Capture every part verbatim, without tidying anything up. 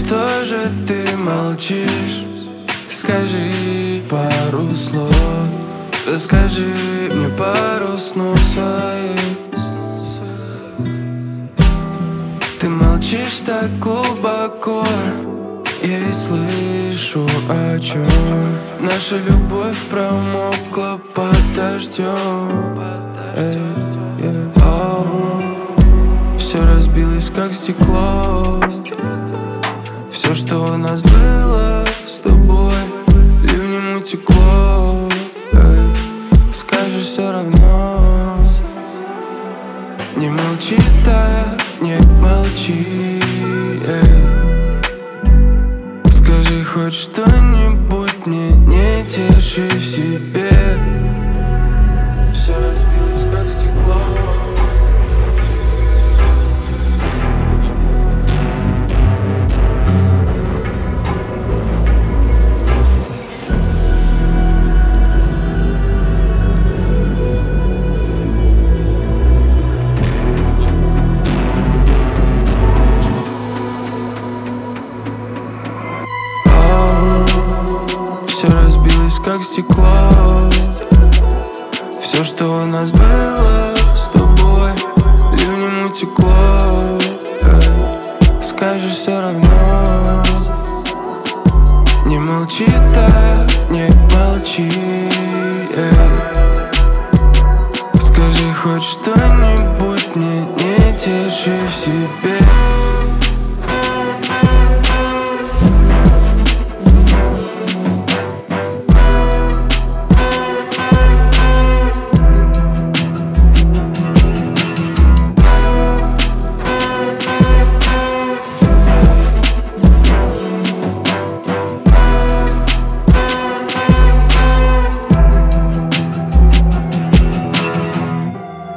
что же ты молчишь? Скажи пару слов, расскажи мне пару снов своих. Ты молчишь так глубоко, я ведь слышу, о чем наша любовь промокла под дождем. Эй, yeah. Oh. Все разбилось как стекло. Все, что у нас было с тобой, ливнем утекло. Эй. Скажешь все равно. Не молчи так, не молчи. Эй. Скажи хоть что-нибудь мне, не теши в себе. Все разбилось как стекло. Все разбилось как стекло. Все, что у нас было с тобой, ливнем утекло. Эй. Скажешь все равно. Не молчи так, не молчи. Эй. Скажи хоть что-нибудь мне, не теши в себе.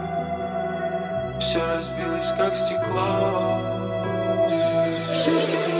Все разбилось как стекло.